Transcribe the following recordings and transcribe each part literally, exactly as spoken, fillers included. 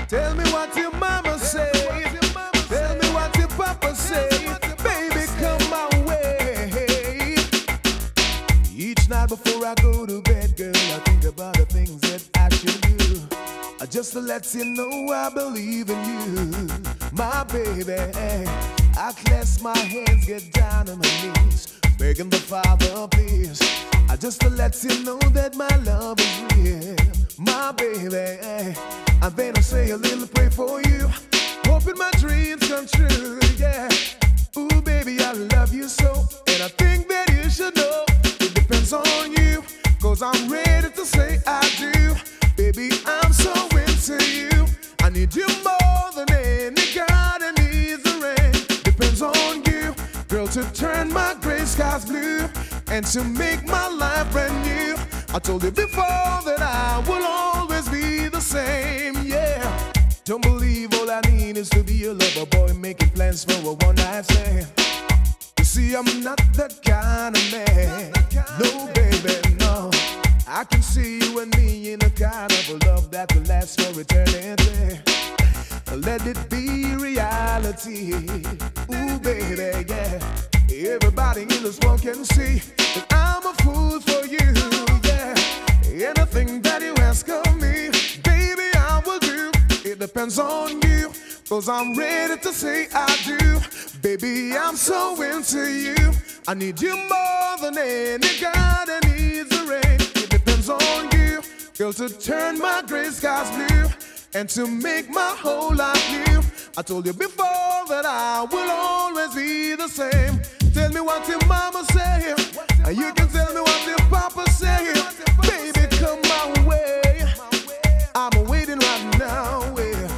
Tell me what your mama say. Tell me what your papa say. Baby, come my way. Each night before I go to bed, girl, I think about the things that I should do. Uh, Just to let you know I believe in you, my baby. I clasp my hands, get down on my knees, begging the Father, please. Uh, Just to let you know that my love is real, my baby. And then I say a little prayer for you, hoping my dreams come true, yeah. Ooh, baby, I love you so, and I think that you should know it depends on you, cause I'm ready to say I do. Baby, I'm so into you. I need you more than any garden needs the rain. Depends on you, girl, to turn my gray skies blue and to make my life brand new. I told you before that I will always be the same, yeah. Don't believe all I need is to be a lover boy, making plans for a one night stand. You see, I'm not that kind of man. No, baby, no. I can see you and me in a kind of a love that will last for eternity. Let it be reality. Ooh, baby, yeah. Everybody in this world can see that I'm a fool for you, yeah. Anything that you ask of me, baby, I will do. It depends on you, cause I'm ready to say I do. Baby, I'm so into you. I need you more than any garden needs the rain. It depends on you, girl, to turn my gray skies blue and to make my whole life new. I told you before that I will always be the same. Tell me what your mama say, and you can tell me what your papa say. Baby, come my way. I'm waiting right now.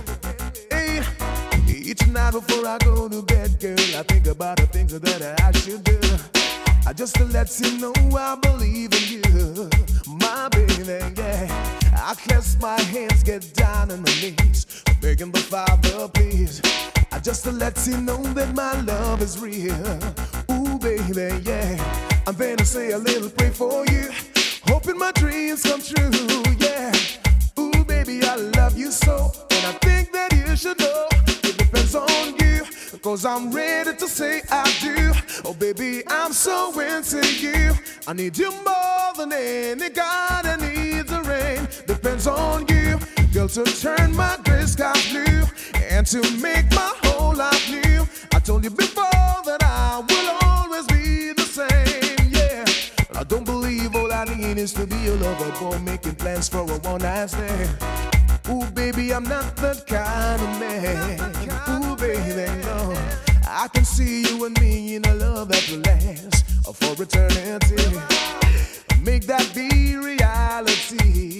Hey, each night before I go to bed, girl, I think about the things that I should do. I just to let you know I believe in you, my baby, yeah. I clasp my hands, get down on my knees, begging the Father, please. I just to let you know that my love is real. Ooh, baby, yeah. I'm gonna say a little prayer for you, hoping my dreams come true, yeah. Ooh, baby, I love you so, and I think that you should know it depends on you, cause I'm ready to say I do. Oh, baby, I'm so into you. I need you more than any garden needs the rain. Depends on you, girl, to turn my gray skies blue and to make my whole life new. I told you before that I will always be the same, yeah. I don't believe all I need is to be a lover boy, making plans for a one night stand. Ooh, baby, I'm not that kind of man. Ooh, baby, no. I can see you and me in a love that will last for eternity. Make that be reality.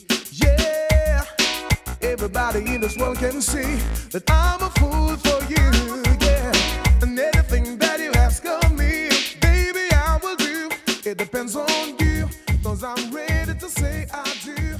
Yeah. Everybody in this world can see that I'm a fool for you, yeah. And anything that you ask of me, baby, I will do. It depends on you, cause I'm ready to say I do.